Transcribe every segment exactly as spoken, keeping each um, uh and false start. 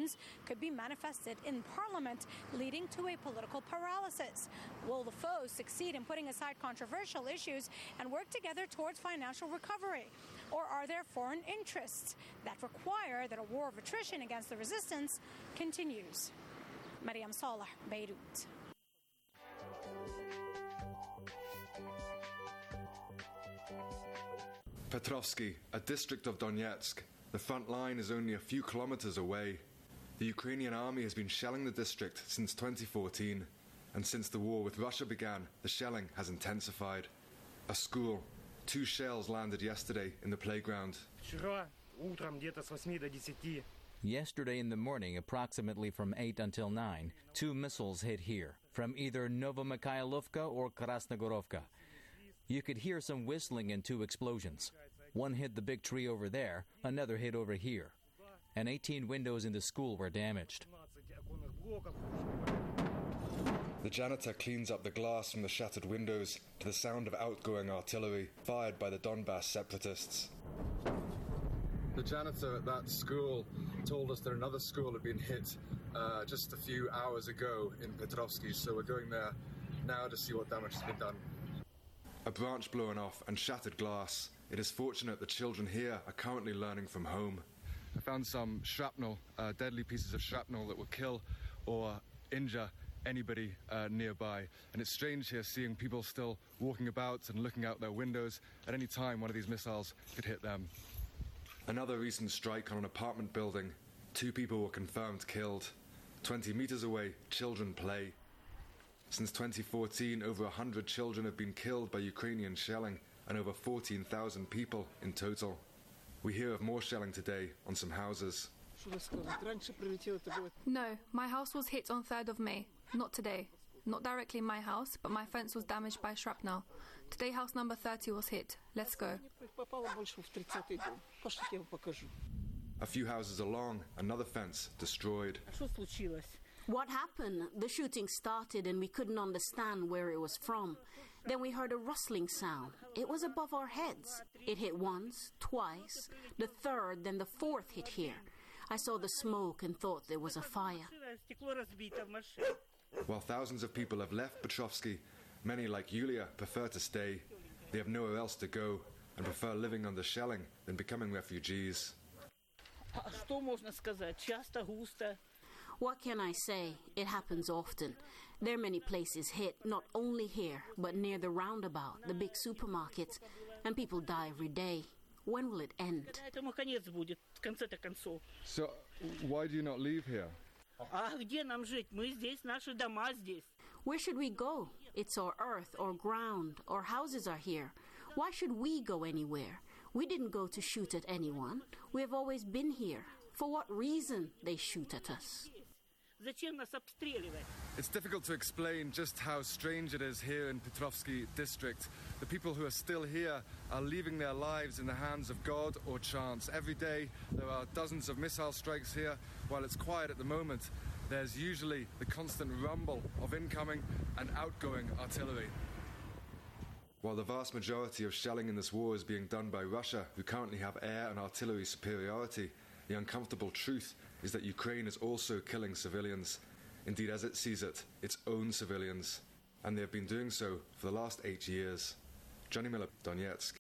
concerns could be manifested in Parliament, leading to a political paralysis. Will the foes succeed in putting aside controversial issues and work together towards financial recovery? Or are there foreign interests that require that a war of attrition against the resistance continues? Mariam Saleh, Beirut. Petrovsky, a district of Donetsk. The front line is only a few kilometers away. The Ukrainian army has been shelling the district since twenty fourteen, and since the war with Russia began, the shelling has intensified. A school. Two shells landed yesterday in the playground. Yesterday in the morning, approximately from eight until nine, two missiles hit here, from either Novomikhailovka or Krasnogorovka. You could hear some whistling and two explosions. One hit the big tree over there, another hit over here. And eighteen windows in the school were damaged. The janitor cleans up the glass from the shattered windows to the sound of outgoing artillery fired by the Donbass separatists. The janitor at that school told us that another school had been hit uh, just a few hours ago in Petrovsky, so we're going there now to see what damage has been done. A branch blown off and shattered glass. It is fortunate the children here are currently learning from home. I found some shrapnel, uh, deadly pieces of shrapnel that will kill or injure anybody uh, nearby. And it's strange here seeing people still walking about and looking out their windows. At any time, one of these missiles could hit them. Another recent strike on an apartment building. Two people were confirmed killed. Twenty meters away, children play. Since twenty fourteen, over one hundred children have been killed by Ukrainian shelling, and over fourteen thousand people in total. We hear of more shelling today on some houses. No, my house was hit on third of May, not today. Not directly my house, but my fence was damaged by shrapnel. Today house number thirty was hit. Let's go. A few houses along, another fence destroyed. What happened? The shooting started and we couldn't understand where it was from. Then we heard a rustling sound. It was above our heads. It hit once, twice, the third, then the fourth hit here. I saw the smoke and thought there was a fire. While thousands of people have left Petrovsky, many like Yulia prefer to stay. They have nowhere else to go and prefer living under shelling than becoming refugees. What can I say? It happens often. There are many places hit, not only here, but near the roundabout, the big supermarkets, and people die every day. When will it end? So, why do you not leave here? Where should we go? It's our earth, our ground, our houses are here. Why should we go anywhere? We didn't go to shoot at anyone. We have always been here. For what reason they shoot at us? It's difficult to explain just how strange it is here in Petrovsky district. The people who are still here are leaving their lives in the hands of God or chance. Every day there are dozens of missile strikes here. While it's quiet at the moment, there's usually the constant rumble of incoming and outgoing artillery. While the vast majority of shelling in this war is being done by Russia, who currently have air and artillery superiority, the uncomfortable truth is that Ukraine is also killing civilians. Indeed, as it sees it, its own civilians. And they have been doing so for the last eight years. Johnny Miller, Donetsk.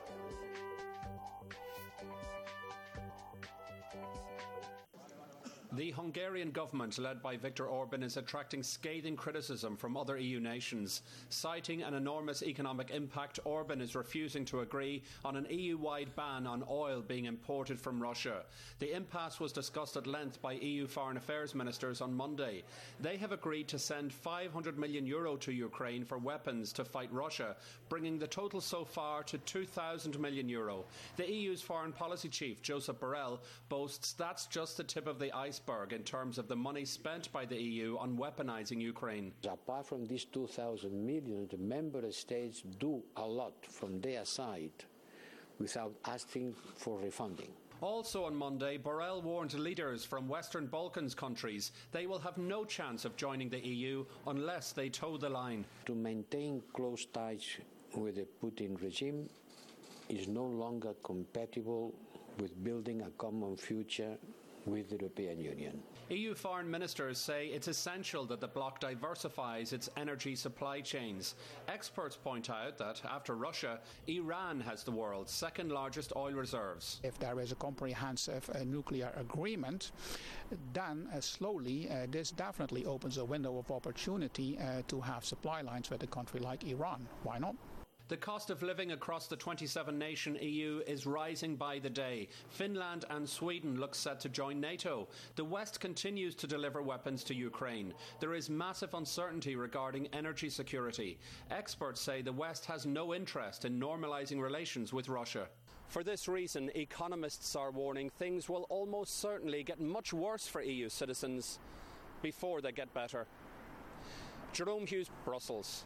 The Hungarian government, led by Viktor Orban, is attracting scathing criticism from other E U nations. Citing an enormous economic impact, Orban is refusing to agree on an E U-wide ban on oil being imported from Russia. The impasse was discussed at length by E U foreign affairs ministers on Monday. They have agreed to send five hundred million euro to Ukraine for weapons to fight Russia, bringing the total so far to two thousand million euro. The E U's foreign policy chief, Josep Borrell, boasts that's just the tip of the iceberg in terms of the money spent by the E U on weaponising Ukraine. Apart from these two thousand million, the member states do a lot from their side without asking for refunding. Also on Monday, Borrell warned leaders from Western Balkans countries they will have no chance of joining the E U unless they toe the line. To maintain close ties with the Putin regime is no longer compatible with building a common future with the European Union. E U foreign ministers say it's essential that the bloc diversifies its energy supply chains. Experts point out that, after Russia, Iran has the world's second largest oil reserves. If there is a comprehensive uh, nuclear agreement, then uh, slowly uh, this definitely opens a window of opportunity uh, to have supply lines with a country like Iran. Why not? The cost of living across the twenty-seven nation E U is rising by the day. Finland and Sweden look set to join NATO. The West continues to deliver weapons to Ukraine. There is massive uncertainty regarding energy security. Experts say the West has no interest in normalising relations with Russia. For this reason, economists are warning things will almost certainly get much worse for E U citizens before they get better. Jerome Hughes, Brussels.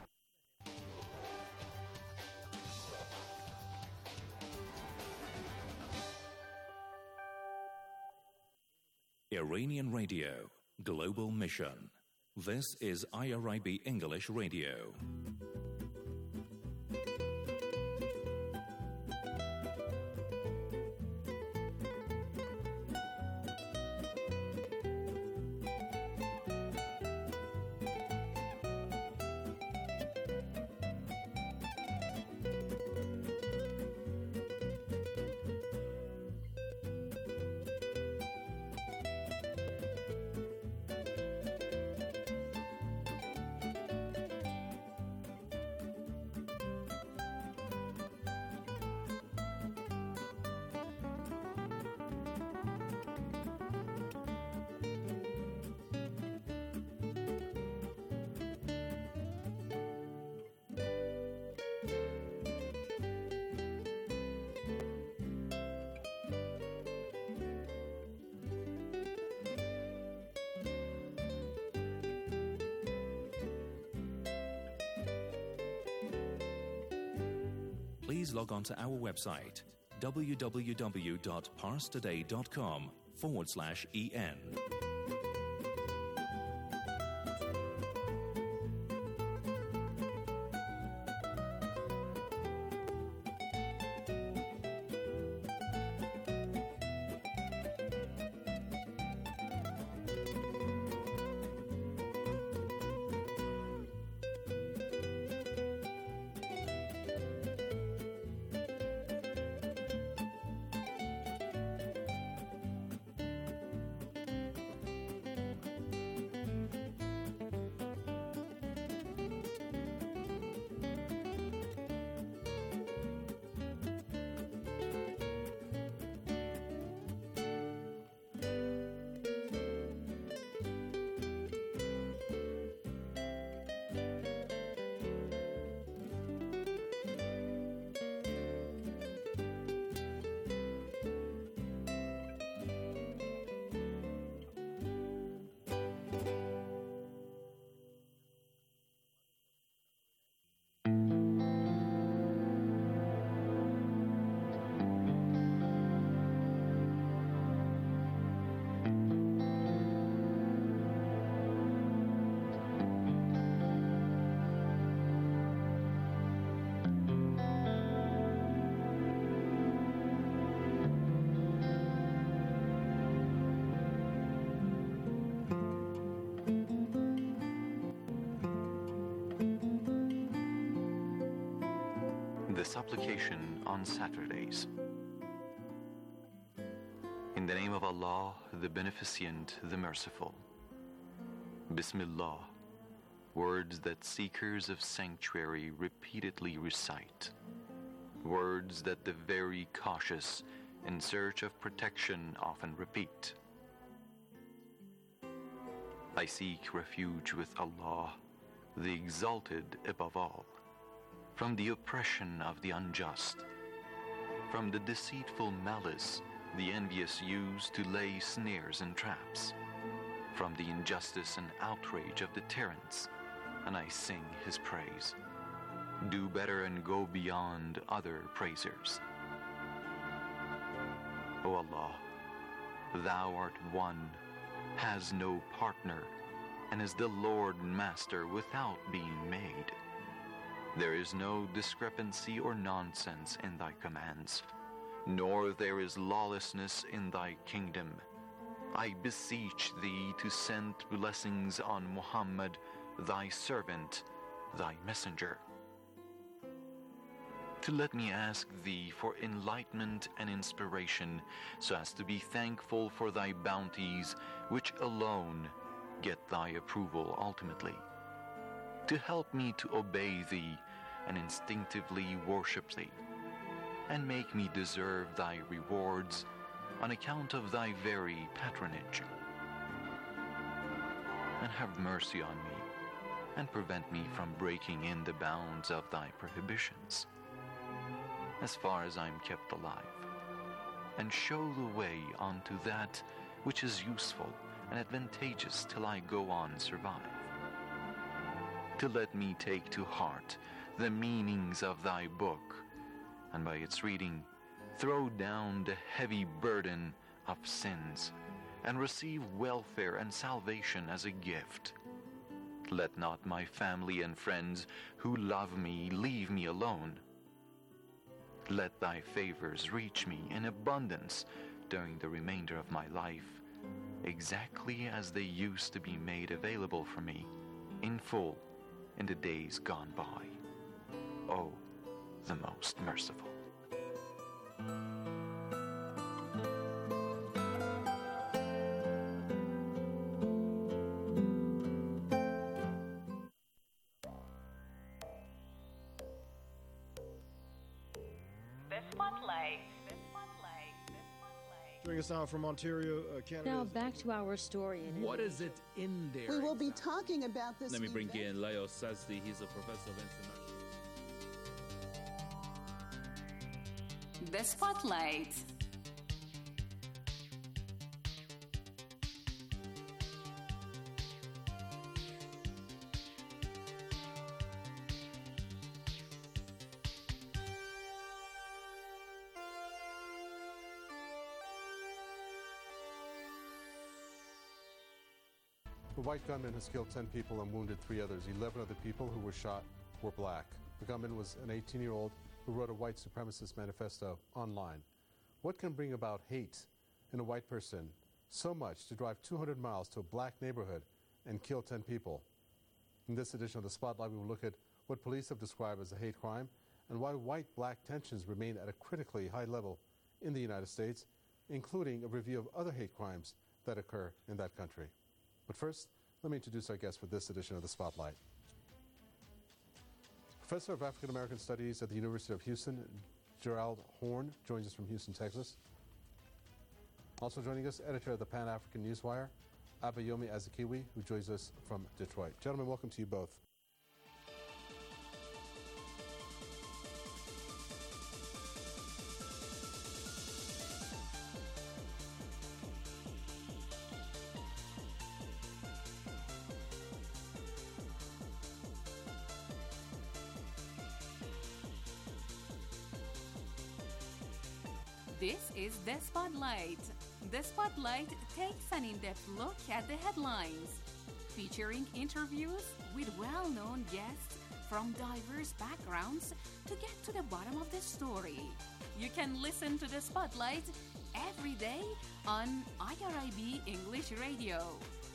Iranian Radio, Global Mission. This is I R I B English Radio. Please log on to our website, www.parstoday.com forward slash EN. The supplication on Saturdays. In the name of Allah, the Beneficent, the Merciful. Bismillah, words that seekers of sanctuary repeatedly recite. Words that the very cautious in search of protection often repeat. I seek refuge with Allah, the Exalted above all, from the oppression of the unjust, from the deceitful malice the envious use to lay snares and traps, from the injustice and outrage of the tyrants, and I sing his praise. Do better and go beyond other praisers. O Allah, thou art one, has no partner, and is the Lord and Master without being made. There is no discrepancy or nonsense in thy commands, nor there is lawlessness in thy kingdom. I beseech thee to send blessings on Muhammad, thy servant, thy messenger. To let me ask thee for enlightenment and inspiration, so as to be thankful for thy bounties, which alone get thy approval ultimately. To help me to obey thee and instinctively worship thee, and make me deserve thy rewards on account of thy very patronage. And have mercy on me, and prevent me from breaking in the bounds of thy prohibitions, as far as I am kept alive, and show the way unto that which is useful and advantageous till I go on survive. To let me take to heart the meanings of thy book, and by its reading throw down the heavy burden of sins, and receive welfare and salvation as a gift. Let not my family and friends who love me leave me alone. Let thy favors reach me in abundance during the remainder of my life, exactly as they used to be made available for me in full in the days gone by. O, the most merciful. Bring us out from Ontario, uh, Canada. Now back to our story. In what is it in there? We will be talking about this. Let me bring event. in Leo Sazdi. He's a professor of international. The Spotlight. The white gunman has killed ten people and wounded three others. eleven other people who were shot were black. The gunman was an eighteen-year-old who wrote a white supremacist manifesto online. What can bring about hate in a white person so much to drive two hundred miles to a black neighborhood and kill ten people? In this edition of The Spotlight, we will look at what police have described as a hate crime and why white-black tensions remain at a critically high level in the United States, including a review of other hate crimes that occur in that country. But first, let me introduce our guest for this edition of The Spotlight. Professor of African American Studies at the University of Houston, Gerald Horne, joins us from Houston, Texas. Also joining us, editor of the Pan-African Newswire, Abayomi Azikiwe, who joins us from Detroit. Gentlemen, welcome to you both. This is The Spotlight. The Spotlight takes an in-depth look at the headlines, featuring interviews with well-known guests from diverse backgrounds to get to the bottom of the story. You can listen to The Spotlight every day on I R I B English Radio.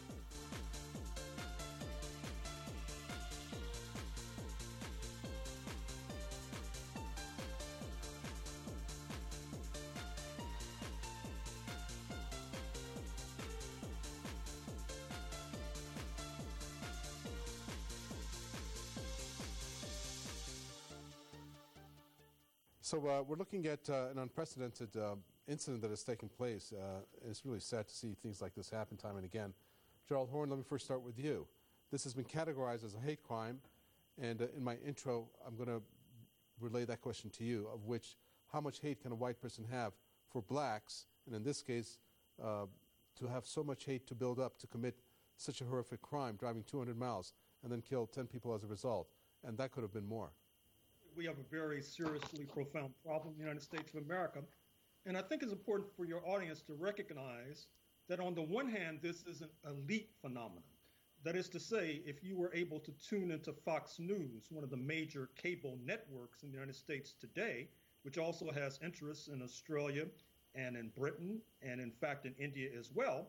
So uh, we're looking at uh, an unprecedented uh, incident that has taken place. Uh, it's really sad to see things like this happen time and again. Gerald Horne, let me first start with you. This has been categorized as a hate crime, and uh, in my intro, I'm going to relay that question to you, of which, how much hate can a white person have for blacks, and in this case, uh, to have so much hate to build up to commit such a horrific crime, driving two hundred miles, and then kill ten people as a result, and that could have been more. We have a very seriously profound problem in the United States of America. And I think it's important for your audience to recognize that on the one hand, this is an elite phenomenon. That is to say, if you were able to tune into Fox News, one of the major cable networks in the United States today, which also has interests in Australia and in Britain, and in fact in India as well,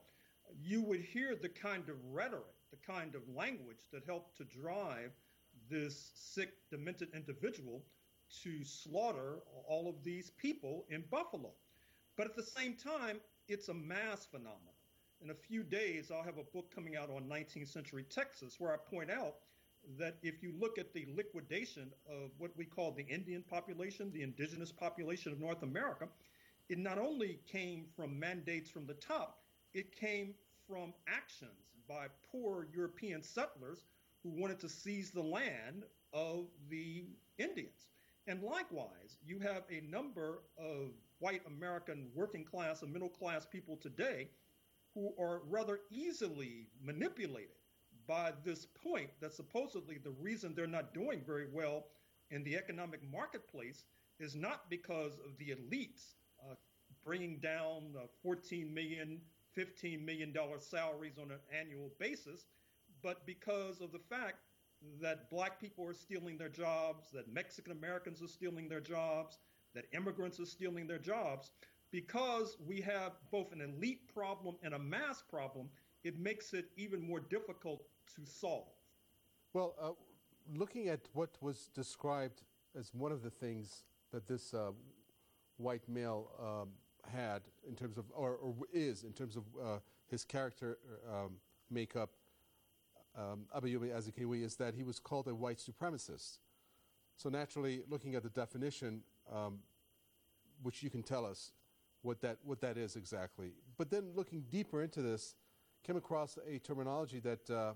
you would hear the kind of rhetoric, the kind of language that helped to drive this sick, demented individual to slaughter all of these people in Buffalo. But at the same time, it's a mass phenomenon. In a few days, I'll have a book coming out on nineteenth century Texas where I point out that if you look at the liquidation of what we call the Indian population, the indigenous population of North America, it not only came from mandates from the top, it came from actions by poor European settlers who wanted to seize the land of the Indians. And likewise, you have a number of white American working class and middle class people today who are rather easily manipulated by this point that supposedly the reason they're not doing very well in the economic marketplace is not because of the elites uh, bringing down uh, fourteen million, fifteen million dollars salaries on an annual basis, but because of the fact that black people are stealing their jobs, that Mexican Americans are stealing their jobs, that immigrants are stealing their jobs. Because we have both an elite problem and a mass problem, it makes it even more difficult to solve. Well, uh, looking at what was described as one of the things that this uh, white male um, had in terms of, or, or is in terms of uh, his character um, makeup, um, Abayomi Azikiwe, is that he was called a white supremacist. So naturally, looking at the definition, um, which you can tell us what that what that is exactly. But then looking deeper into this, came across a terminology that uh,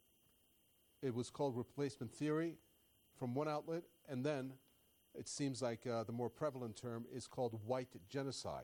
it was called replacement theory from one outlet, and then it seems like uh, the more prevalent term is called white genocide.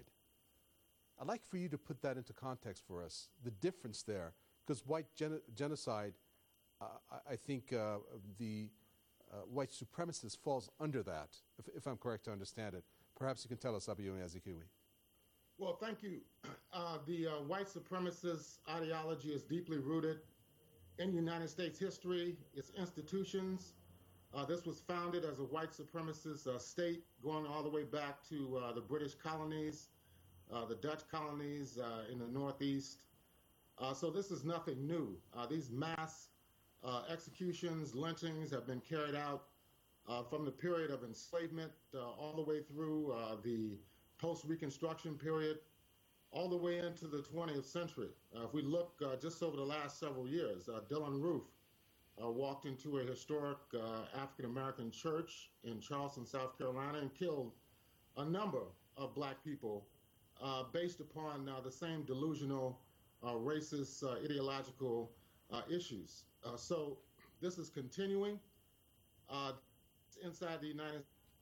I'd like for you to put that into context for us, the difference there, because white gen- genocide, uh, I, I think uh, the uh, white supremacist falls under that, if, if I'm correct to understand it. Perhaps you can tell us, Abayomi Azikiwe. Well, thank you. Uh, the uh, white supremacist ideology is deeply rooted in United States history, its institutions. Uh, this was founded as a white supremacist uh, state going all the way back to uh, the British colonies, uh, the Dutch colonies uh, in the Northeast. Uh, so this is nothing new. Uh, these mass uh, executions, lynchings have been carried out uh, from the period of enslavement uh, all the way through uh, the post-Reconstruction period, all the way into the twentieth century. Uh, if we look uh, just over the last several years, uh, Dylann Roof uh, walked into a historic uh, African-American church in Charleston, South Carolina, and killed a number of black people uh, based upon uh, the same delusional, uh, racist, uh, ideological uh, issues. Uh, so this is continuing uh, inside the United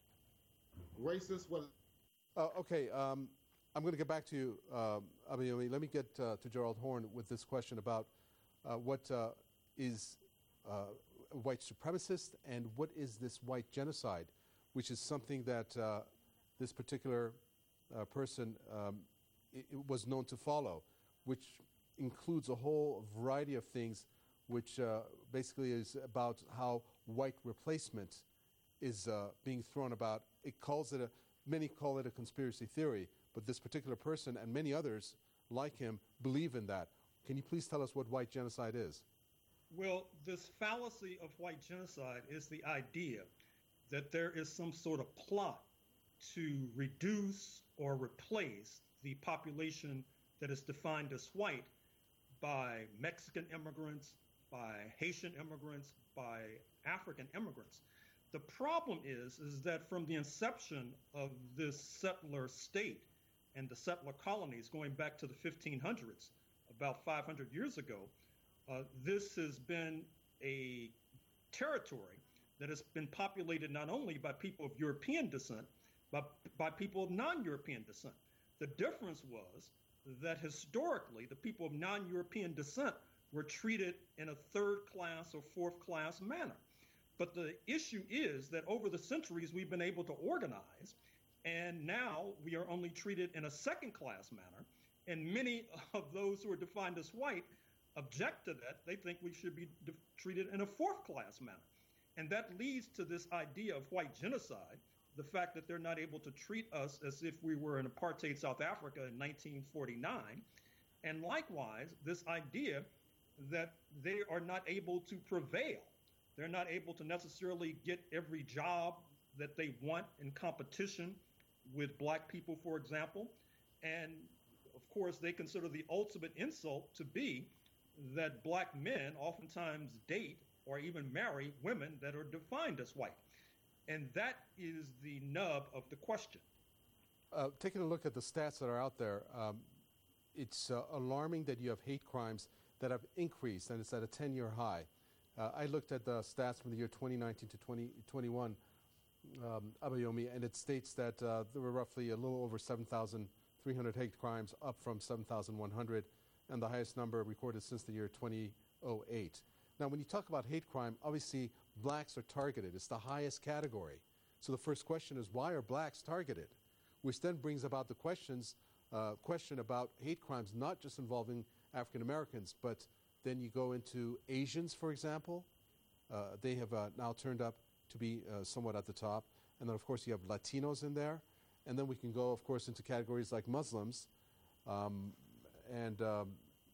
States. Racist, what? Uh, okay, um, I'm going to get back to you, uh, Abayomi. Let me get uh, to Gerald Horne with this question about uh, what uh, is uh, white supremacist and what is this white genocide, which is something that uh, this particular uh, person um, it, it was known to follow, which includes a whole variety of things, which uh, basically is about how white replacement is uh, being thrown about. It calls it a Many call it a conspiracy theory, but this particular person and many others like him believe in that. Can you please tell us what white genocide is? Well, this fallacy of white genocide is the idea that there is some sort of plot to reduce or replace the population that is defined as white by Mexican immigrants, by Haitian immigrants, by African immigrants. The problem is, is that from the inception of this settler state and the settler colonies going back to the fifteen hundreds, about five hundred years ago, uh, this has been a territory that has been populated not only by people of European descent, but by people of non-European descent. The difference was that historically, the people of non-European descent were treated in a third-class or fourth-class manner. But the issue is that over the centuries, we've been able to organize, and now we are only treated in a second-class manner. And many of those who are defined as white object to that. They think we should be de- treated in a fourth-class manner. And that leads to this idea of white genocide, the fact that they're not able to treat us as if we were in apartheid South Africa in nineteen forty-nine. And likewise, this idea that they are not able to prevail. They're not able to necessarily get every job that they want in competition with black people, for example. And of course, they consider the ultimate insult to be that black men oftentimes date or even marry women that are defined as white. And that is the nub of the question. Uh, taking a look at the stats that are out there, um, it's uh, alarming that you have hate crimes that have increased, and it's at a ten-year high. Uh, I looked at the stats from the year twenty nineteen to twenty twenty-one, um, Abayomi, and it states that uh, there were roughly a little over seven thousand three hundred hate crimes, up from seven thousand one hundred, and the highest number recorded since the year two thousand eight. Now, when you talk about hate crime, obviously blacks are targeted. It's the highest category. So the first question is, why are blacks targeted? Which then brings about the questions, uh, question about hate crimes, not just involving African Americans, but then you go into Asians, for example. Uh, they have uh, now turned up to be uh, somewhat at the top. And then, of course, you have Latinos in there. And then we can go, of course, into categories like Muslims um, and, um,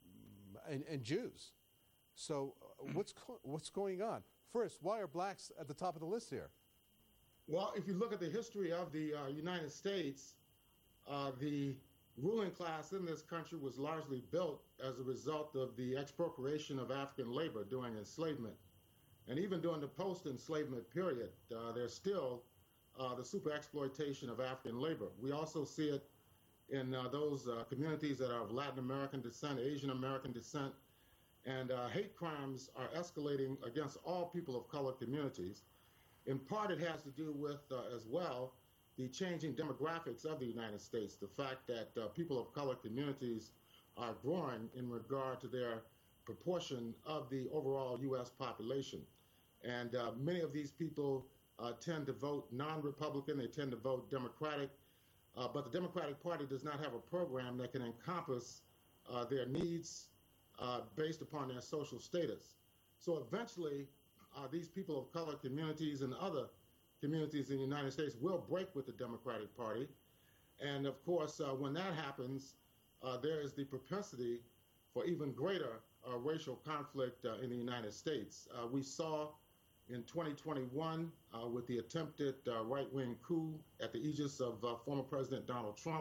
and and Jews. So uh, what's co- what's going on? First, why are blacks at the top of the list here? Well, if you look at the history of the uh, United States, uh, the ruling class in this country was largely built as a result of the expropriation of African labor during enslavement. And even during the post-enslavement period, uh, there's still uh, the super exploitation of African labor. We also see it in uh, those uh, communities that are of Latin American descent, Asian American descent, and uh, hate crimes are escalating against all people of color communities. In part, it has to do with, uh, as well, the changing demographics of the United States, the fact that uh, people of color communities are growing in regard to their proportion of the overall U S population. And uh, many of these people uh, tend to vote non-Republican, they tend to vote Democratic, uh, but the Democratic Party does not have a program that can encompass uh, their needs uh, based upon their social status. So eventually, uh, these people of color communities and other communities in the United States will break with the Democratic Party. And of course, uh, when that happens, uh, there is the propensity for even greater uh, racial conflict uh, in the United States. Uh, we saw in twenty twenty-one uh, with the attempted uh, right-wing coup at the aegis of uh, former President Donald Trump.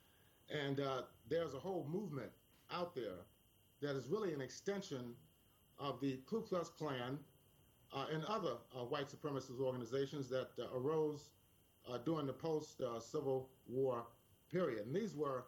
And uh, there's a whole movement out there that is really an extension of the Ku Klux Klan Uh, and other uh, white supremacist organizations that uh, arose uh, during the post-Civil uh, War period. And these were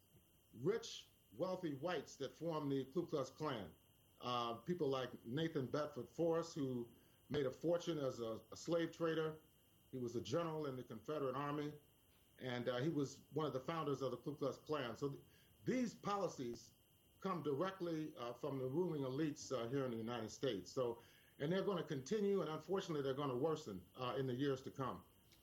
rich, wealthy whites that formed the Ku Klux Klan. Uh, people like Nathan Bedford Forrest, who made a fortune as a, a slave trader. He was a general in the Confederate Army, and uh, he was one of the founders of the Ku Klux Klan. So th- these policies come directly uh, from the ruling elites uh, here in the United States. So. And they're going to continue, and unfortunately, they're going to worsen uh, in the years to come.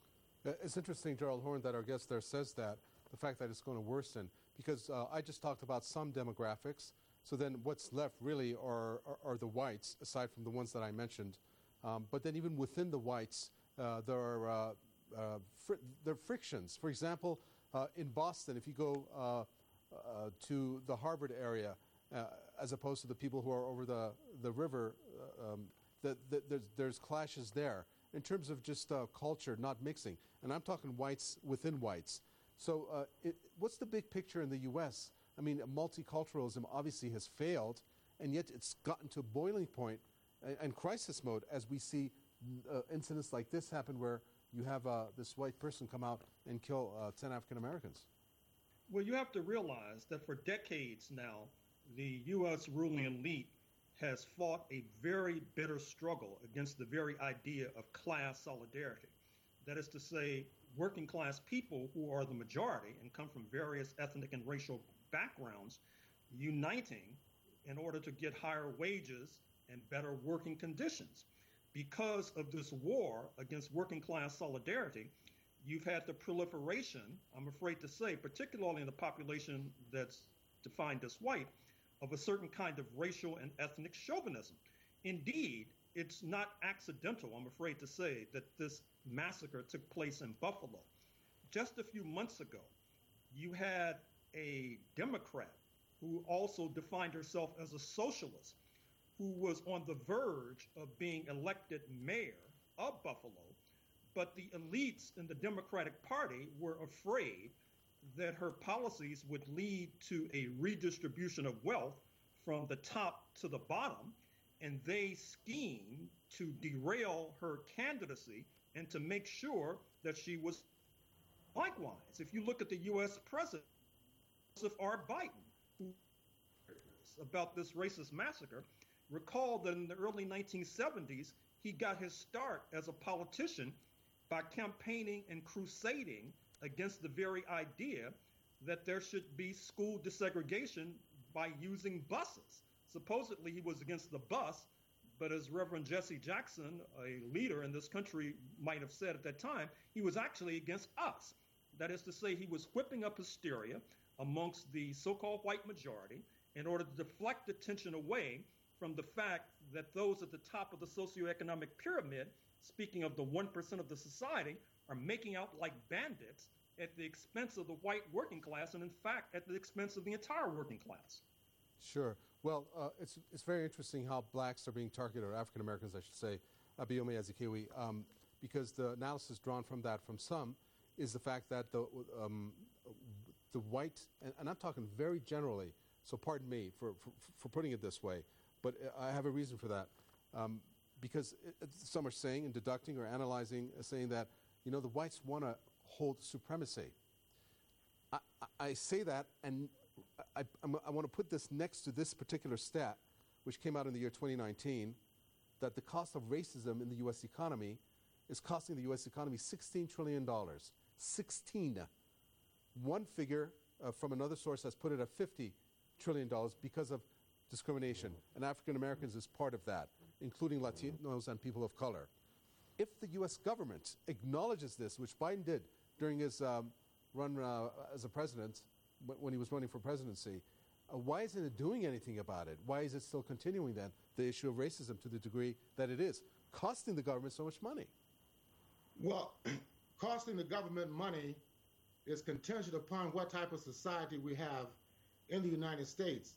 It's interesting, Gerald Horne, that our guest there says that, the fact that it's going to worsen, because uh, I just talked about some demographics. So then what's left really are, are, are the whites, aside from the ones that I mentioned. Um, but then even within the whites, uh, there are uh, uh, fr- there are frictions. For example, uh, in Boston, if you go uh, uh, to the Harvard area, uh, as opposed to the people who are over the, the river, uh, um, The, the, there's, there's clashes there in terms of just uh, culture, not mixing. And I'm talking whites within whites. So uh, it, what's the big picture in the U S? I mean, multiculturalism obviously has failed, and yet it's gotten to a boiling point and, and crisis mode as we see uh, incidents like this happen where you have uh, this white person come out and kill uh, ten African Americans. Well, you have to realize that for decades now, the U S ruling elite has fought a very bitter struggle against the very idea of class solidarity. That is to say, working class people who are the majority and come from various ethnic and racial backgrounds, uniting in order to get higher wages and better working conditions. Because of this war against working class solidarity, you've had the proliferation, I'm afraid to say, particularly in the population that's defined as white, of a certain kind of racial and ethnic chauvinism. Indeed, it's not accidental, I'm afraid to say, that this massacre took place in Buffalo. Just a few months ago, you had a Democrat who also defined herself as a socialist, who was on the verge of being elected mayor of Buffalo. But the elites in the Democratic Party were afraid that her policies would lead to a redistribution of wealth from the top to the bottom, and they schemed to derail her candidacy and to make sure that she was likewise. If you look at the U S president, Joseph R. Biden, who about this racist massacre, recall that in the early nineteen seventies, he got his start as a politician by campaigning and crusading against the very idea that there should be school desegregation by using buses. Supposedly he was against the bus, but as Reverend Jesse Jackson, a leader in this country, might have said at that time, he was actually against us. That is to say, he was whipping up hysteria amongst the so-called white majority in order to deflect attention away from the fact that those at the top of the socioeconomic pyramid, speaking of the one percent of the society, are making out like bandits at the expense of the white working class, and in fact, at the expense of the entire working class. Sure. Well, uh, it's it's very interesting how blacks are being targeted, or African Americans, I should say, Abiyomi Azikiwe, um, because the analysis drawn from that, from some, is the fact that the um, the white, and, and I'm talking very generally, so pardon me for, for, for putting it this way, but I have a reason for that. Um, because it, some are saying and deducting or analyzing, uh, saying that, you know, the whites want to hold supremacy. I, I, I say that, and I, I'm, I want to put this next to this particular stat, which came out in the year twenty nineteen, that the cost of racism in the U S economy is costing the U S economy sixteen trillion dollars. sixteen. One figure uh, from another source has put it at fifty trillion dollars because of discrimination, and African Americans is part of that, including Latinos and people of color. If the U S government acknowledges this, which Biden did during his um, run uh, as a president, when he was running for presidency, uh, why isn't it doing anything about it? Why is it still continuing then, the issue of racism to the degree that it is, costing the government so much money? Well, costing the government money is contingent upon what type of society we have in the United States.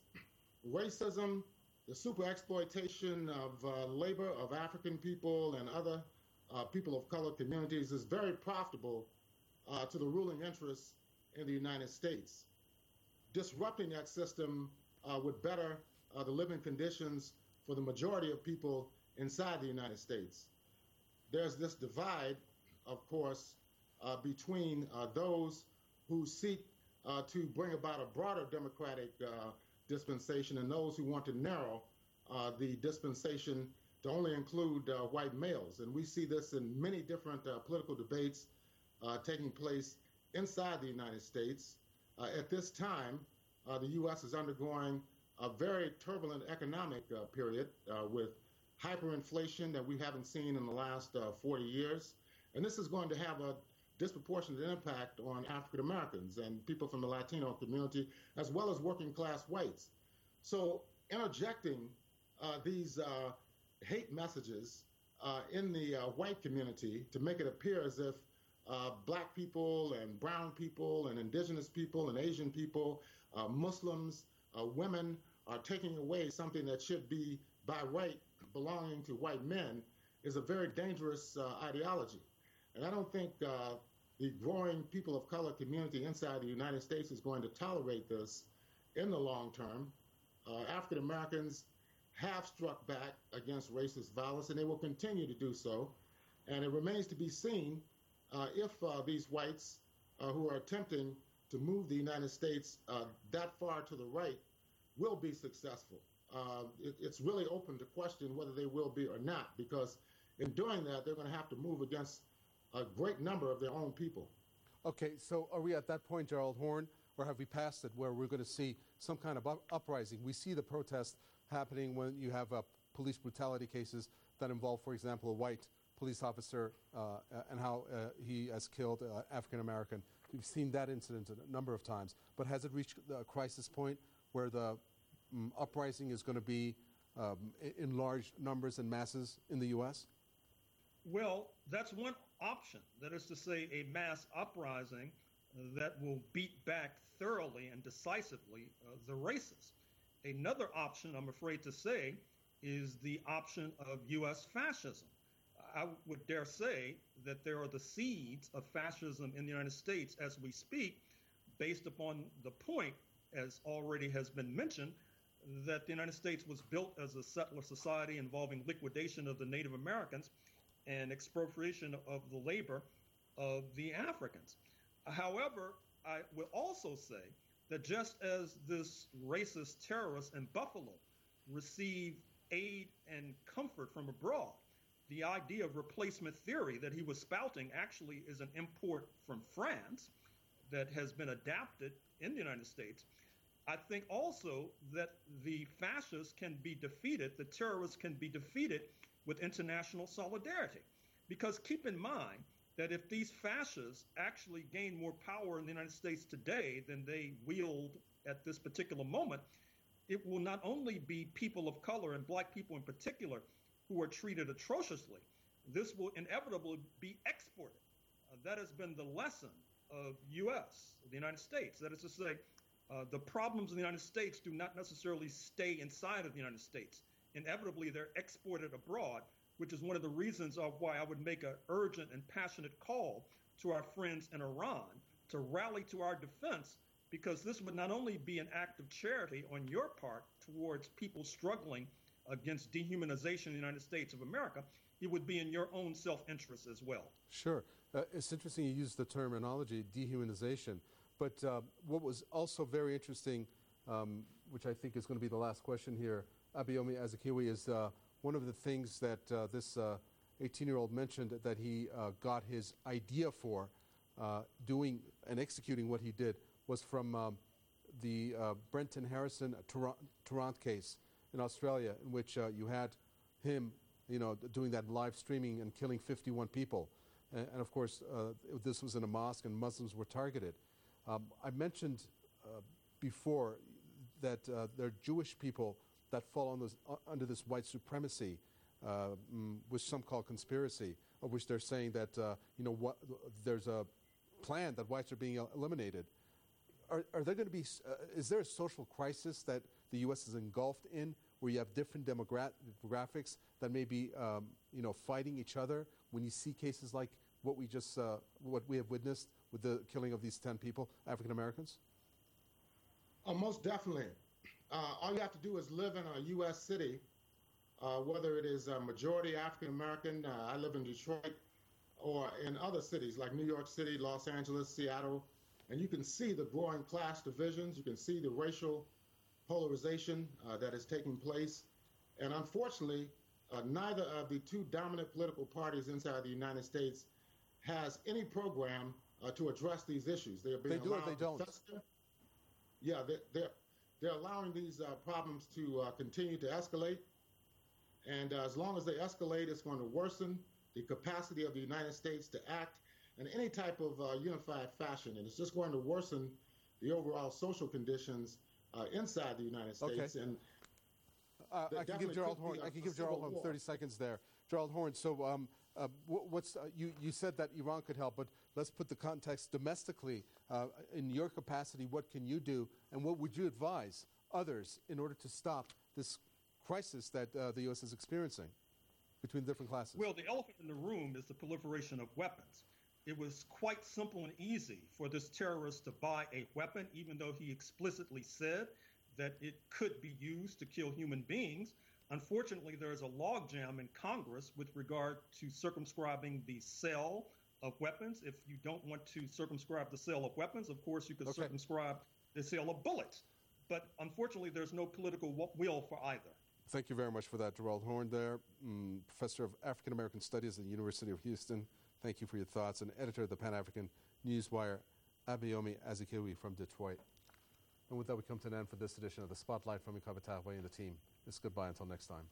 Racism, the super exploitation of uh, labor of African people and other uh, people of color communities is very profitable uh, to the ruling interests in the United States. Disrupting that system uh, would better uh, the living conditions for the majority of people inside the United States. There's this divide, of course, uh, between uh, those who seek uh, to bring about a broader democratic uh, dispensation and those who want to narrow uh, the dispensation to only include uh, white males. And we see this in many different uh, political debates uh, taking place inside the United States. Uh, at this time, uh, the U S is undergoing a very turbulent economic uh, period uh, with hyperinflation that we haven't seen in the last uh, forty years. And this is going to have a disproportionate impact on African Americans and people from the Latino community, as well as working class whites. So interjecting uh, these uh, hate messages uh, in the uh, white community to make it appear as if uh, black people and brown people and indigenous people and Asian people, uh, Muslims, uh, women are taking away something that should be by right belonging to white men is a very dangerous uh, ideology. And I don't think uh, the growing people of color community inside the United States is going to tolerate this in the long term. Uh, African Americans have struck back against racist violence, and they will continue to do so. And it remains to be seen uh, if uh, these whites uh, who are attempting to move the United States uh, that far to the right will be successful. Uh, it, it's really open to question whether they will be or not, because in doing that, they're going to have to move against a great number of their own people. Okay, so are we at that point, Gerald Horne, or have we passed it where we're going to see some kind of up- uprising? We see the protests happening when you have uh, police brutality cases that involve, for example, a white police officer uh, and how uh, he has killed uh, African American. We've seen that incident a number of times. But has it reached a crisis point where the um, uprising is going to be um, in large numbers and masses in the U S? Well, that's one option. That is to say, a mass uprising that will beat back thoroughly and decisively uh, the racists. Another option, I'm afraid to say, is the option of U S fascism. I would dare say that there are the seeds of fascism in the United States as we speak, based upon the point, as already has been mentioned, that the United States was built as a settler society involving liquidation of the Native Americans and expropriation of the labor of the Africans. However, I will also say that just as this racist terrorist in Buffalo received aid and comfort from abroad, the idea of replacement theory that he was spouting actually is an import from France that has been adapted in the United States. I think also that the fascists can be defeated, the terrorists can be defeated with international solidarity. Because keep in mind that if these fascists actually gain more power in the United States today than they wield at this particular moment, it will not only be people of color and black people in particular who are treated atrociously, this will inevitably be exported. Uh, that has been the lesson of U S, the United States. That is to say, uh, the problems in the United States do not necessarily stay inside of the United States. Inevitably, they're exported abroad, which is one of the reasons of why I would make an urgent and passionate call to our friends in Iran to rally to our defense, because this would not only be an act of charity on your part towards people struggling against dehumanization in the United States of America, it would be in your own self-interest as well. Sure. Uh, it's interesting you use the terminology dehumanization, but uh, what was also very interesting, um, which I think is going to be the last question here, Abayomi Azikiwe, is uh, one of the things that uh, this eighteen-year-old uh, mentioned that he uh, got his idea for uh, doing and executing what he did was from um, the uh, Brenton Harrison Tarrant case in Australia, in which uh, you had him, you know, doing that live streaming and killing fifty-one people. And, and of course, uh, this was in a mosque and Muslims were targeted. Um, I mentioned uh, before that uh, there are Jewish people that fall on this, uh, under this white supremacy, uh, mm, which some call conspiracy, of which they're saying that, uh, you know, what, there's a plan that whites are being eliminated. Are, are there going to be, uh, is there a social crisis that the U S is engulfed in, where you have different demogra- demographics that may be, um, you know, fighting each other when you see cases like what we just, uh, what we have witnessed with the killing of these ten people, African Americans? Oh, most definitely. Uh, all you have to do is live in a U S city, uh, whether it is a majority African American, uh, I live in Detroit, or in other cities like New York City, Los Angeles, Seattle, and you can see the growing class divisions. You can see the racial polarization uh, that is taking place. And unfortunately, uh, neither of the two dominant political parties inside the United States has any program uh, to address these issues. They're being they do or they don't? Fester. Yeah, they're, they're, they're allowing these uh, problems to uh, continue to escalate. And uh, as long as they escalate, it's going to worsen the capacity of the United States to act in any type of uh, unified fashion. And it's just going to worsen the overall social conditions uh, inside the United States. Okay. And uh, I can give Gerald Horne. I can give Gerald Horne thirty seconds there. Gerald Horne. So, um, uh, what's uh, you? You said that Iran could help, but let's put the context domestically. Uh, in your capacity, what can you do, and what would you advise others in order to stop this crisis that uh, the U S is experiencing between different classes? Well, the elephant in the room is the proliferation of weapons. It was quite simple and easy for this terrorist to buy a weapon, even though he explicitly said that it could be used to kill human beings. Unfortunately, there is a logjam in Congress with regard to circumscribing the sale of weapons. If you don't want to circumscribe the sale of weapons, of course, you could okay. circumscribe the sale of bullets. But unfortunately, there's no political will for either. Thank you very much for that, Gerald Horne there, mm, Professor of African American Studies at the University of Houston. Thank you for your thoughts. And editor of the Pan-African Newswire, Abayomi Azikiwe from Detroit. And with that, we come to an end for this edition of the Spotlight from Ikobe Tahwe and the team. It's goodbye until next time.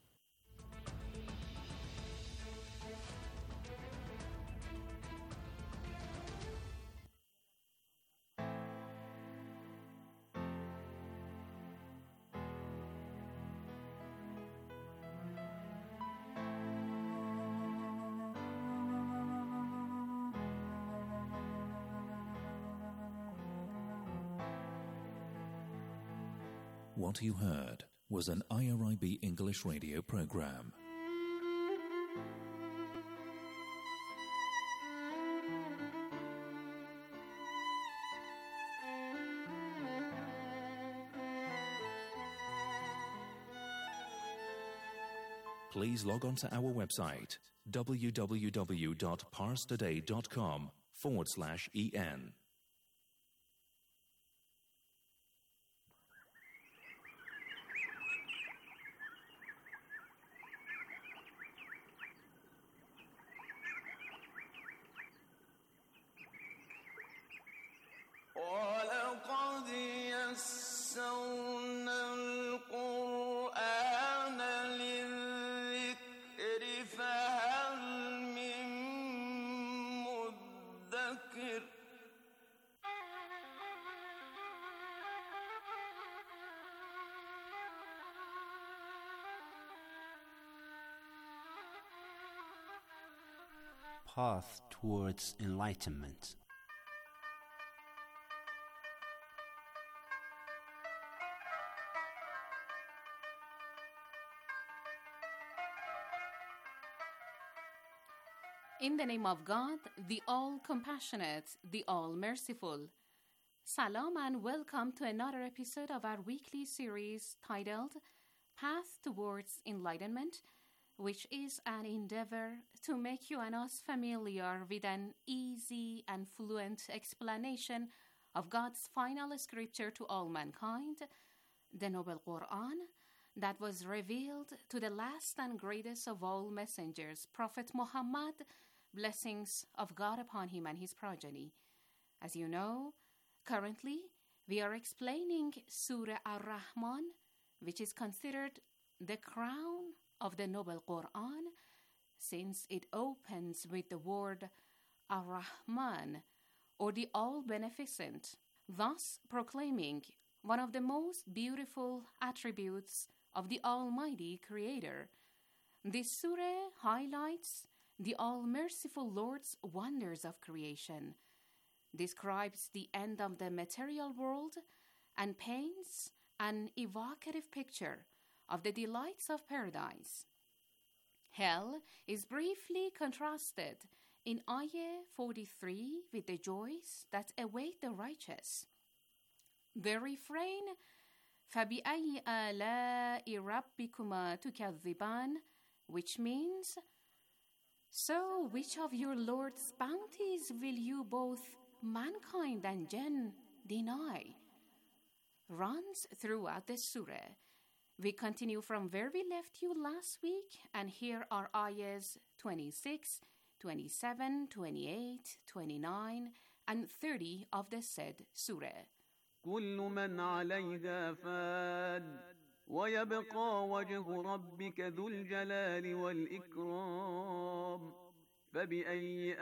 What you heard was an I R I B English radio program. Please log on to our website, www.parstoday.com forward slash en. Path towards enlightenment. In the name of God, the all-compassionate, the all-merciful. Salam and welcome to another episode of our weekly series titled Path Towards Enlightenment, which is an endeavor to make you and us familiar with an easy and fluent explanation of God's final scripture to all mankind, the Noble Quran, that was revealed to the last and greatest of all messengers, Prophet Muhammad, blessings of God upon him and his progeny. As you know, currently we are explaining Surah Ar-Rahman, which is considered the crown of the Noble Quran, since it opens with the word Ar-Rahman, or the All-Beneficent, thus proclaiming one of the most beautiful attributes of the Almighty Creator. This surah highlights the All-Merciful Lord's wonders of creation, describes the end of the material world, and paints an evocative picture of the delights of paradise. Hell is briefly contrasted in Ayah forty-three with the joys that await the righteous. The refrain, فَبِأَيِّ آلَاءِ رَبِّكُمَا تُكَذِّبَانِ, which means, so which of your Lord's bounties will you both mankind and jinn deny, runs throughout the surah. We continue from where we left you last week, and here are ayahs twenty-six, twenty-seven, twenty-eight, twenty-nine, and thirty of the said surah. كل من عليها فان ويبقى وجه ربك ذو الجلال والإكرام فبأي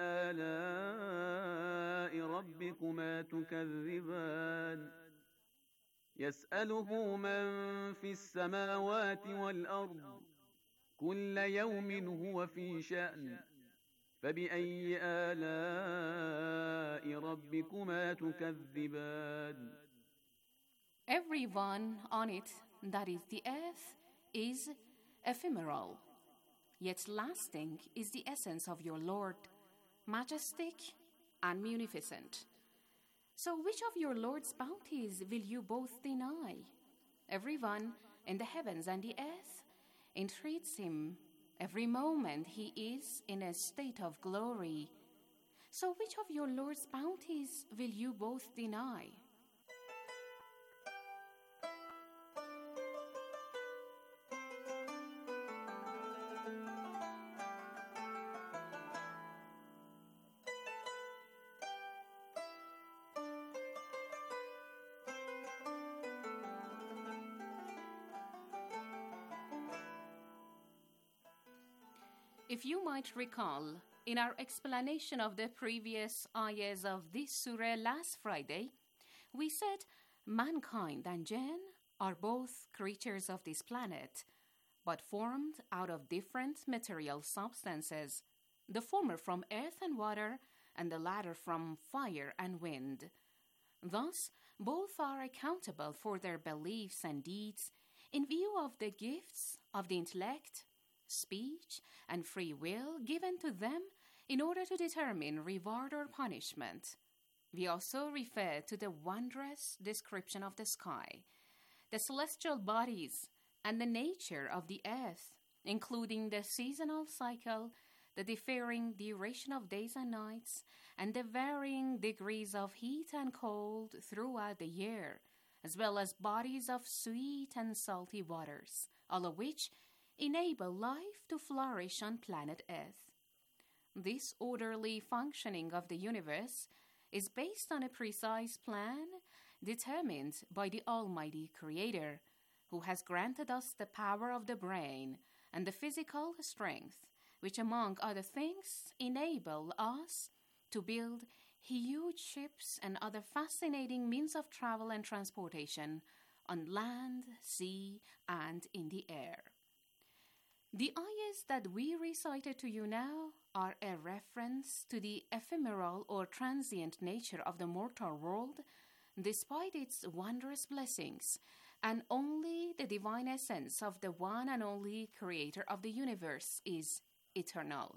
آلاء ربكما تكذبان يسأله من في السماوات والأرض كل يوم هو في شأن فبأي آلاء ربكما تكذبان. Everyone on it, that is the earth, is ephemeral, yet lasting is the essence of your Lord, majestic and munificent. So which of your Lord's bounties will you both deny? Everyone in the heavens and the earth entreats him. Every moment he is in a state of glory. So which of your Lord's bounties will you both deny? If you might recall, in our explanation of the previous ayahs of this surah last Friday, we said mankind and jinn are both creatures of this planet, but formed out of different material substances, the former from earth and water, and the latter from fire and wind. Thus, both are accountable for their beliefs and deeds in view of the gifts of the intellect, speech, and free will given to them in order to determine reward or punishment. We also refer to the wondrous description of the sky, the celestial bodies, and the nature of the earth, including the seasonal cycle, the differing duration of days and nights, and the varying degrees of heat and cold throughout the year, as well as bodies of sweet and salty waters, all of which enable life to flourish on planet Earth. This orderly functioning of the universe is based on a precise plan determined by the Almighty Creator, who has granted us the power of the brain and the physical strength, which, among other things, enable us to build huge ships and other fascinating means of travel and transportation on land, sea, and in the air. The ayahs that we recited to you now are a reference to the ephemeral or transient nature of the mortal world, despite its wondrous blessings, and only the divine essence of the one and only Creator of the universe is eternal.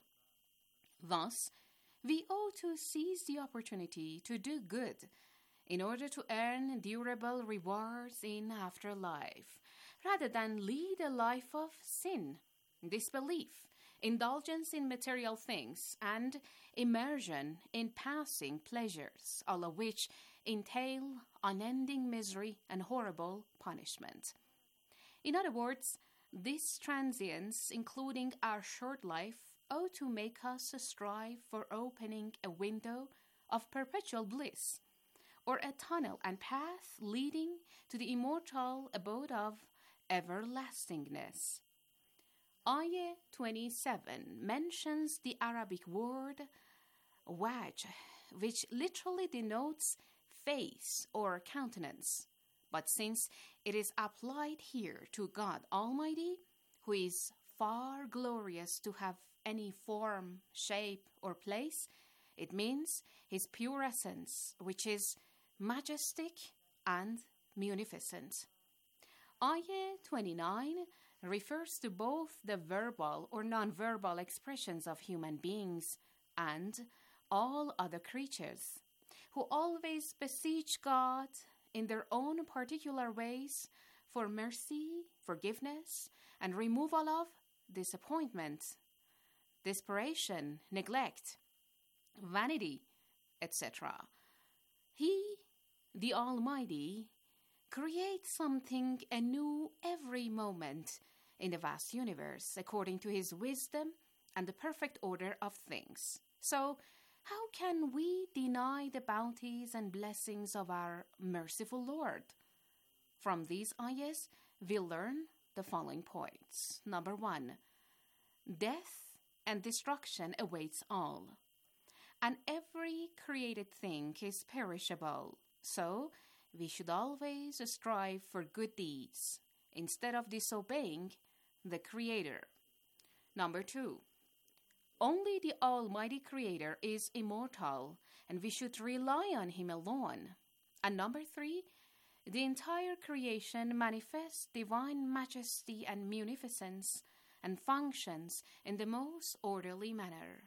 Thus, we ought to seize the opportunity to do good in order to earn durable rewards in afterlife, rather than lead a life of sin, disbelief, indulgence in material things, and immersion in passing pleasures, all of which entail unending misery and horrible punishment. In other words, this transience, including our short life, ought to make us strive for opening a window of perpetual bliss, or a tunnel and path leading to the immortal abode of everlastingness. Ayah twenty-seven mentions the Arabic word wajh, which literally denotes face or countenance. But since it is applied here to God Almighty, who is far glorious to have any form, shape, or place, it means his pure essence, which is majestic and munificent. Ayah twenty-nine refers to both the verbal or non-verbal expressions of human beings and all other creatures, who always beseech God in their own particular ways for mercy, forgiveness, and removal of disappointment, desperation, neglect, vanity, et cetera. He, the Almighty, creates something anew every moment in the vast universe, according to his wisdom and the perfect order of things. So, how can we deny the bounties and blessings of our merciful Lord? From these ayahs, we learn the following points. Number one, death and destruction awaits all, and every created thing is perishable. So, we should always strive for good deeds instead of disobeying the Creator. Number two, only the Almighty Creator is immortal, and we should rely on Him alone. And number three, the entire creation manifests divine majesty and munificence and functions in the most orderly manner.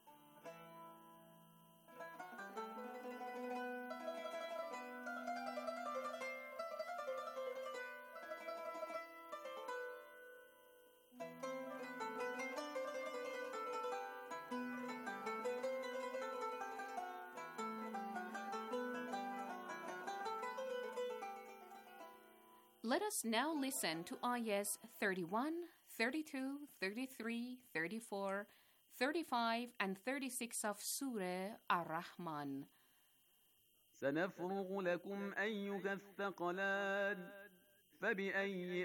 Let us now listen to ayahs thirty-one, thirty-two, thirty-three, thirty-four, thirty-five, and thirty-six of Surah Ar-Rahman. سنفرغ لكم أيها الثقلان فبأي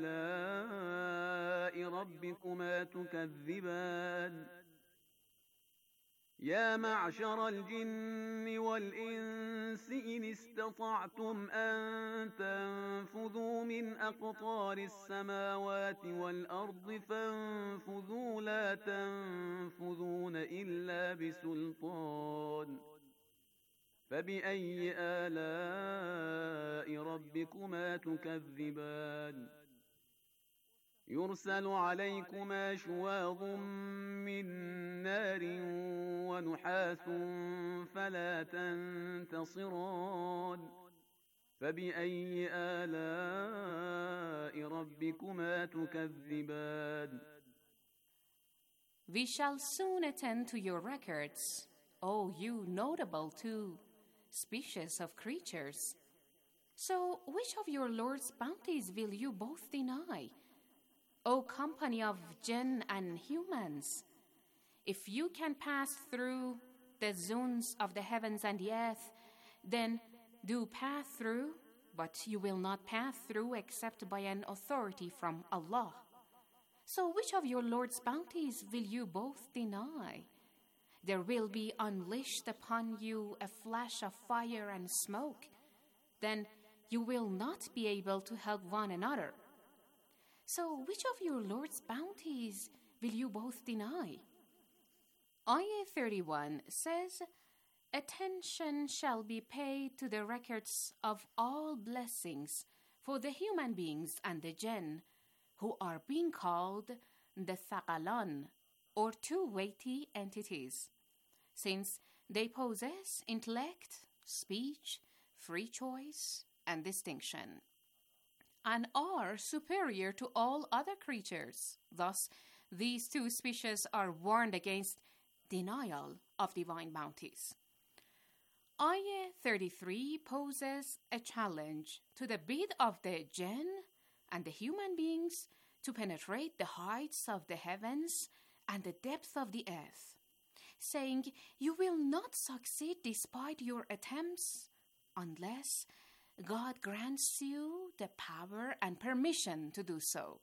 آلاء ربكما تكذبان يا معشر الجن والإنس إن استطعتم أن تنفذوا من أقطار السماوات والأرض فانفذوا لا تنفذون إلا بسلطان فبأي آلاء ربكما تكذبان يرسل عليكما شواظ من نار ونحاس فلا تنتصران فبأي آلاء ربكما تكذبان We shall soon attend to your records, O you notable two species of creatures. So which of your Lord's bounties will you both deny, O company of jinn and humans? If you can pass through the zones of the heavens and the earth, then do pass through, but you will not pass through except by an authority from Allah. So which of your Lord's bounties will you both deny? There will be unleashed upon you a flash of fire and smoke. Then you will not be able to help one another. So which of your Lord's bounties will you both deny? Ayah thirty-one says, attention shall be paid to the records of all blessings for the human beings and the jinn, who are being called the Thaqalan, or two weighty entities, since they possess intellect, speech, free choice, and distinction, and are superior to all other creatures. Thus, these two species are warned against denial of divine bounties. Ayah thirty-three poses a challenge to the bid of the jinn and the human beings to penetrate the heights of the heavens and the depth of the earth, saying, you will not succeed despite your attempts unless God grants you the power and permission to do so.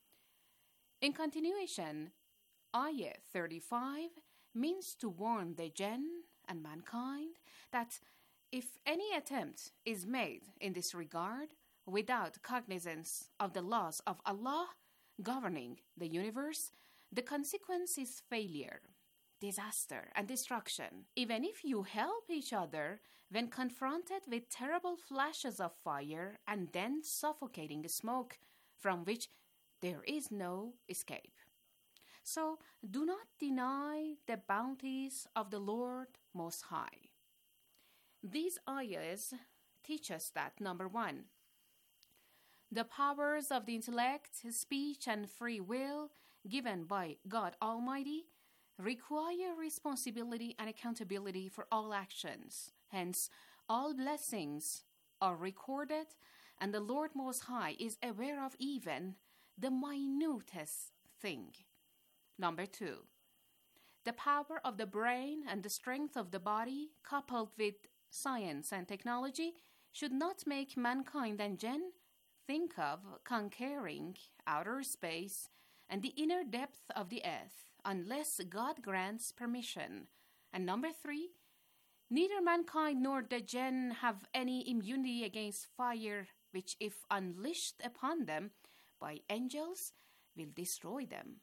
In continuation, Ayah thirty-five means to warn the jinn and mankind that if any attempt is made in this regard without cognizance of the laws of Allah governing the universe, the consequence is failure, disaster, and destruction. Even if you help each other when confronted with terrible flashes of fire and then suffocating smoke from which there is no escape. So do not deny the bounties of the Lord Most High. These ayahs teach us that, number one, the powers of the intellect, speech, and free will given by God Almighty require responsibility and accountability for all actions. Hence, all blessings are recorded, and the Lord Most High is aware of even the minutest thing. Number two, the power of the brain and the strength of the body, coupled with science and technology, should not make mankind and jinn think of conquering outer space and the inner depth of the earth unless God grants permission. And number three, neither mankind nor the jinn have any immunity against fire, which, if unleashed upon them by angels, will destroy them.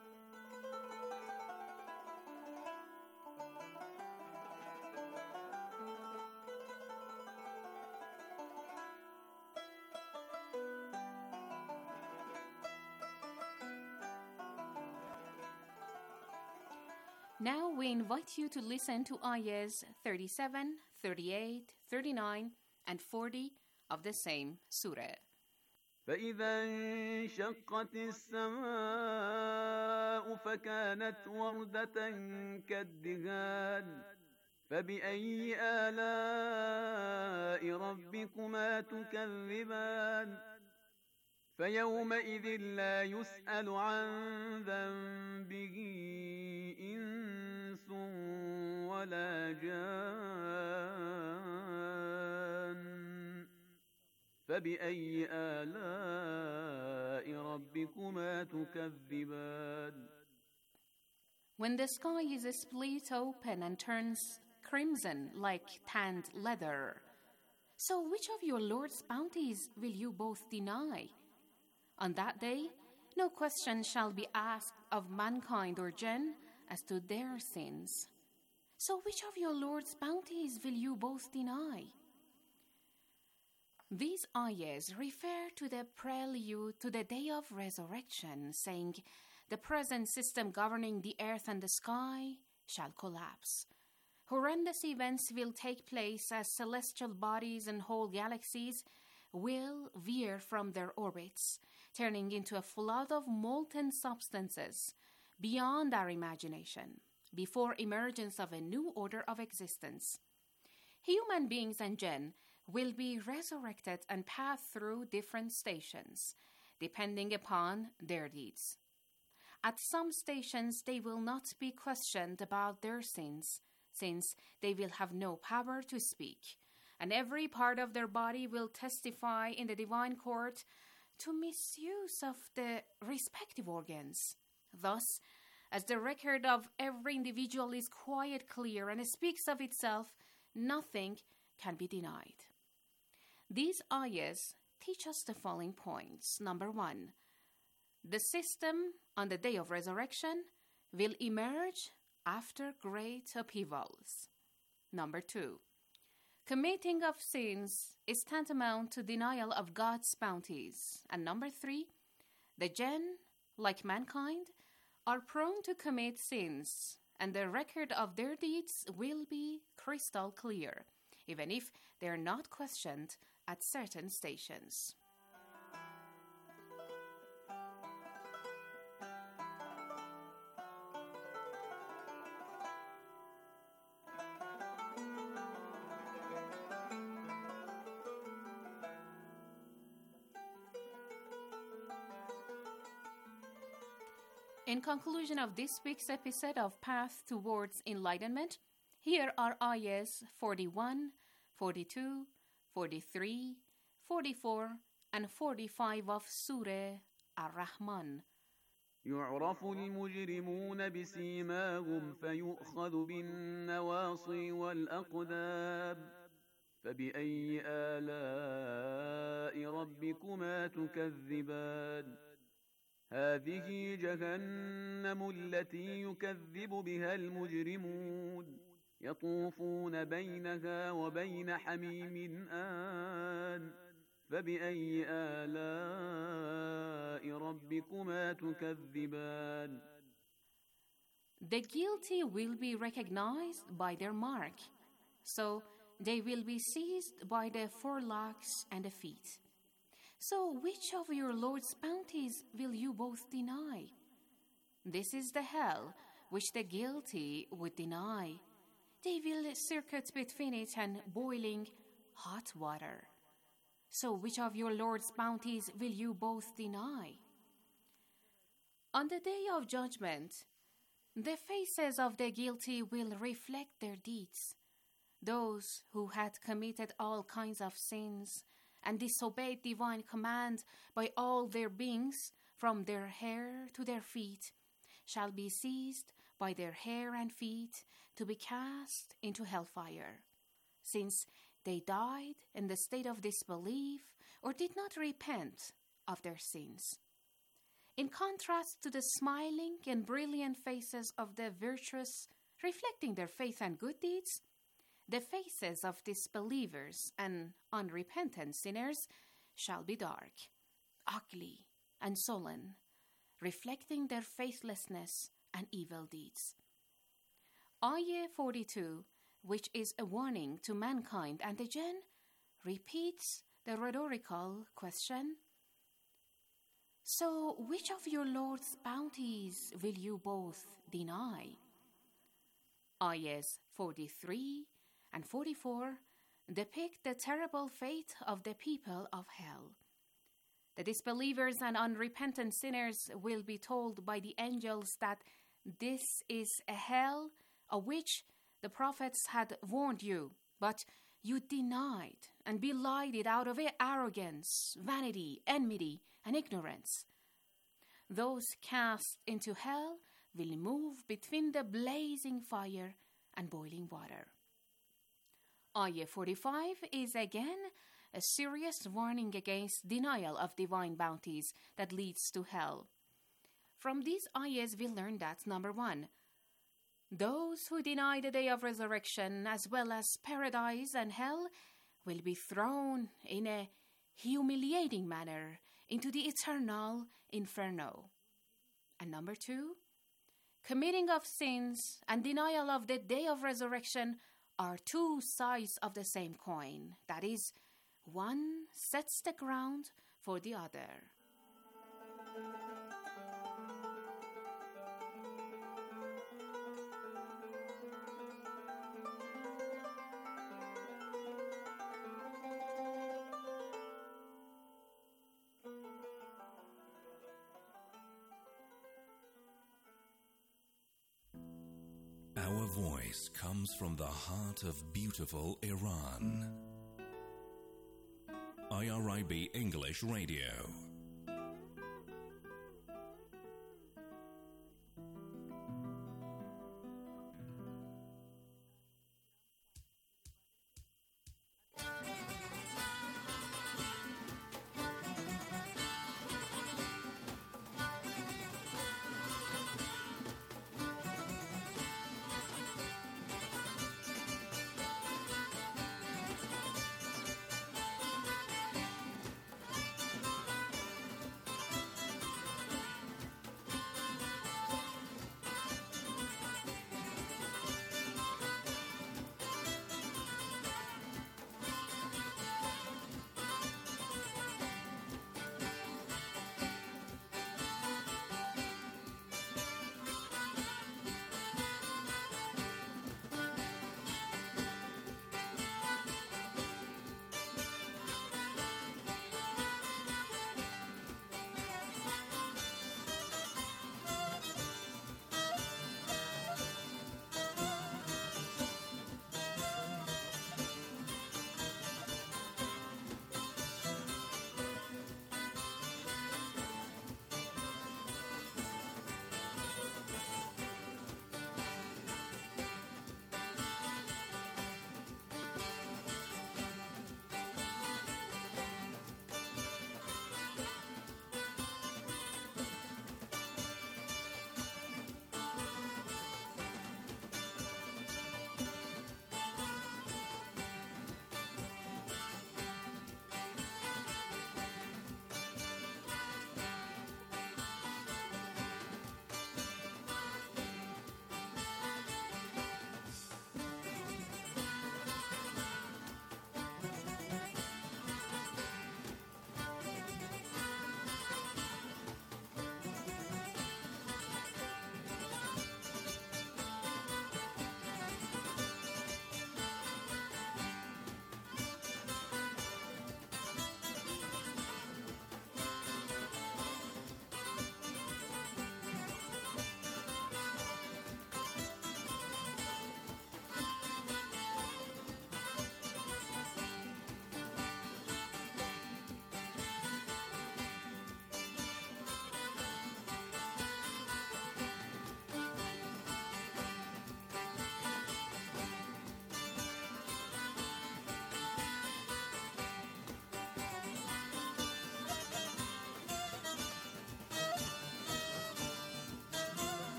Now we invite you to listen to ayahs thirty-seven, thirty-eight, thirty-nine, and forty of the same surah. فإذا انشقت السماء فكانت وردة كالدهان فبأي آلاء ربكما تكذبان فيومئذ لا يسأل عن ذنبه إنس ولا جان فبأي آلاء ربكما تكذبان. When the sky is split open and turns crimson like tanned leather, so which of your Lord's bounties will you both deny? On that day, no question shall be asked of mankind or jinn as to their sins. So which of your Lord's bounties will you both deny? These ayahs refer to the prelude to the day of resurrection, saying, the present system governing the earth and the sky shall collapse. Horrendous events will take place as celestial bodies and whole galaxies will veer from their orbits, turning into a flood of molten substances beyond our imagination, before emergence of a new order of existence. Human beings and jinn will be resurrected and pass through different stations, depending upon their deeds. At some stations, they will not be questioned about their sins, since they will have no power to speak, and every part of their body will testify in the divine court to misuse of the respective organs. Thus, as the record of every individual is quite clear and speaks of itself, nothing can be denied. These ayahs teach us the following points. Number one, the system on the day of resurrection will emerge after great upheavals. Number two, committing of sins is tantamount to denial of God's bounties. And number three, the jinn, like mankind, are prone to commit sins, and the record of their deeds will be crystal clear, even if they are not questioned at certain stations. In conclusion of this week's episode of Path Towards Enlightenment, here are ayahs forty-one, forty-two, forty-three, forty-four, and forty-five of Surah Ar-Rahman. يعرف المجرمون بسيماهم فيؤخذ بالنواصي والأقدام فبأي آلاء ربكما تكذبان هذه جهنم التي يكذب بها المجرمون يطوفون بينها وبين حميم آن فبأي آلاء ربكما تكذبان. The guilty will be recognized by their mark, so they will be seized by the forelocks and the feet. So which of your Lord's bounties will you both deny? This is the hell which the guilty would deny. They will circuit between it and boiling hot water. So which of your Lord's bounties will you both deny? On the day of judgment, the faces of the guilty will reflect their deeds. Those who had committed all kinds of sins and disobeyed divine command by all their beings, from their hair to their feet, shall be seized by their hair and feet to be cast into hellfire, since they died in the state of disbelief or did not repent of their sins. In contrast to the smiling and brilliant faces of the virtuous, reflecting their faith and good deeds, the faces of disbelievers and unrepentant sinners shall be dark, ugly, and sullen, reflecting their faithlessness and evil deeds. Ayah forty-two, which is a warning to mankind and the jinn, repeats the rhetorical question, so which of your Lord's bounties will you both deny? Ayahs forty-three and forty-four depict the terrible fate of the people of hell. The disbelievers and unrepentant sinners will be told by the angels that this is a hell of which the prophets had warned you, but you denied and belied it out of arrogance, vanity, enmity, and ignorance. Those cast into hell will move between the blazing fire and boiling water. Ayah forty-five is again a serious warning against denial of divine bounties that leads to hell. From these ayahs we learn that, number one, Those who deny the day of resurrection, as well as paradise and hell, will be thrown in a humiliating manner into the eternal inferno. And number two, committing of sins and denial of the day of resurrection are two sides of the same coin. That is, one sets the ground for the other. Our voice comes from the heart of beautiful Iran. I R I B English Radio.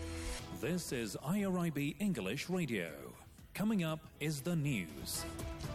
This is I R I B English Radio. Coming up is the news.